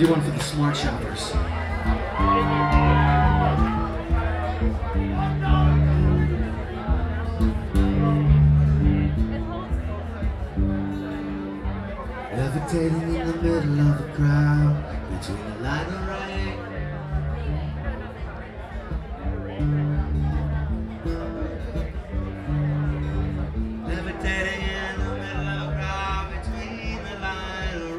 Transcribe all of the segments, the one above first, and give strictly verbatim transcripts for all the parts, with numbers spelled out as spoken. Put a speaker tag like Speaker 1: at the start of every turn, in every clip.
Speaker 1: do one for the smart shoppers. Levitating in the middle of the crowd, between the light and rain. Levitating in the middle of the crowd, between the light and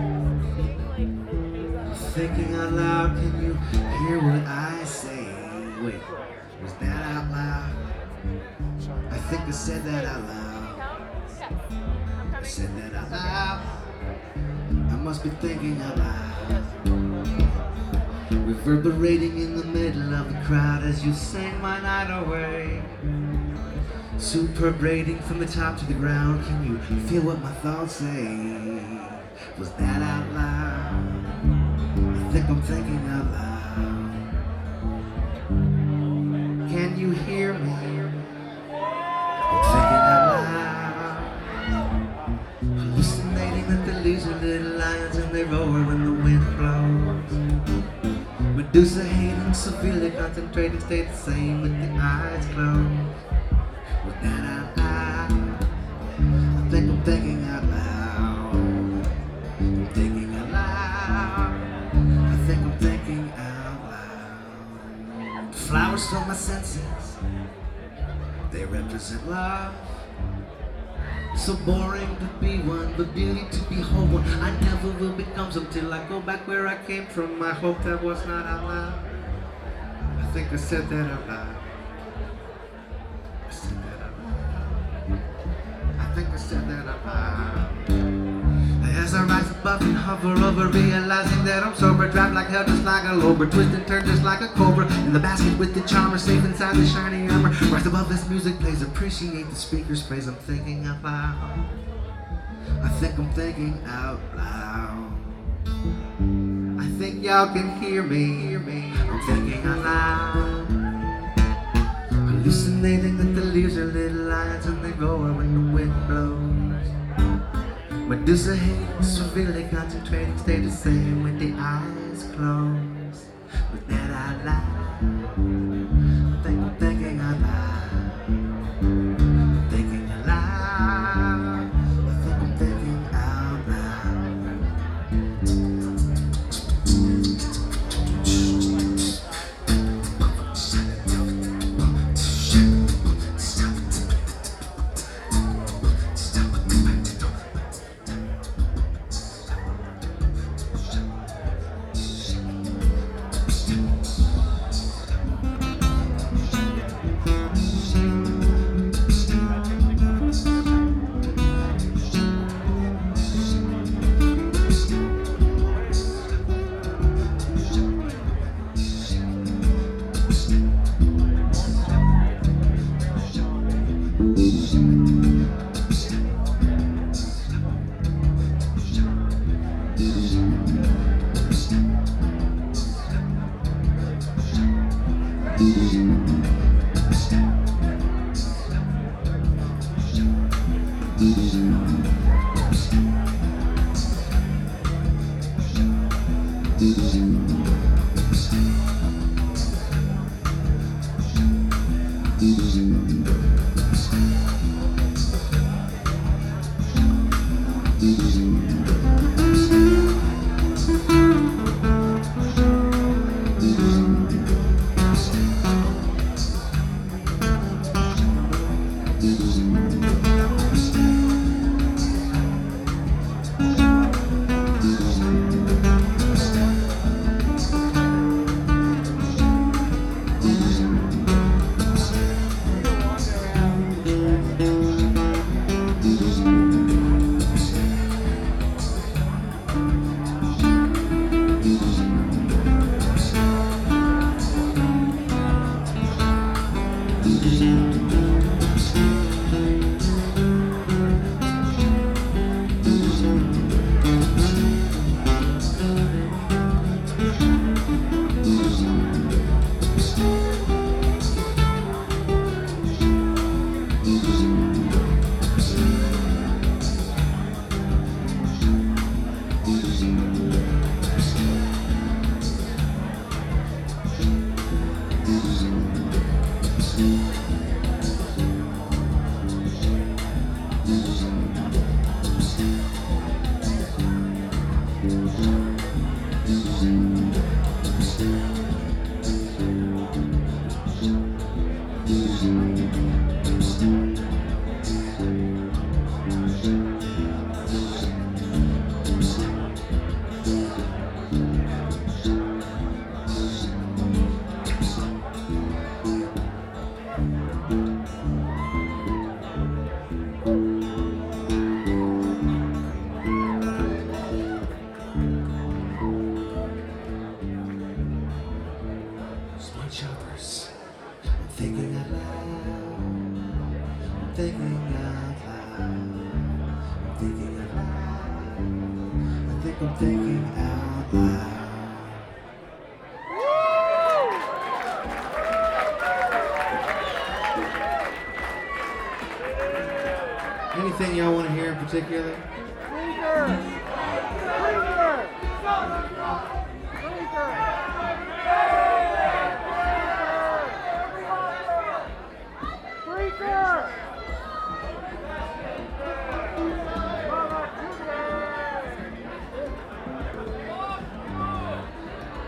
Speaker 1: rain. Thinking out loud, can you hear what I say? Wait, was that out loud? I think I said that out loud. I said that out loud. I must be thinking out loud. Reverberating in the middle of the crowd as you sing my night away. Superbrating from the top to the ground. Can you feel what my thoughts say? Was that out loud? I think I'm thinking out loud. Can you hear me? I'm thinking out loud. Hallucinating that the leaves are little lions and they roar when the wind blows. Medusa hating, severely concentrating, stay the same with the eyes closed. With that out loud, I think I'm thinking out loud. I'm thinking out loud. I think I'm thinking out loud. Flowers fill my senses. They represent love. So boring to be one, but beauty to behold one. I never will become some till I go back where I came from. I hope that was not out loud. I think I said that out loud. I said that out loud. I think I said that out loud. As I rise above and hover over, realizing that I'm sober, drive like hell just like a lober, twist and turn just like a cobra, in the basket with the charmer, safe inside the shiny armor. Rise above this music plays, appreciate the speaker's praise. I'm thinking out loud. I think I'm thinking out loud. I think y'all can hear me, hear me. I'm thinking out loud. Hallucinating that the leaves are little lions and they roar when the wind blows. Medusa hates, severely concentrating, stay the same with the eyes closed. With that out loud, I think I'm thinking out loud. I'm thinking out loud. I think I'm thinking out loud. Smart shoppers, I'm thinking out loud, I'm thinking out loud, I'm thinking out loud, I think I'm thinking out loud. Anything y'all want to hear in particular?
Speaker 2: Leader! Leader!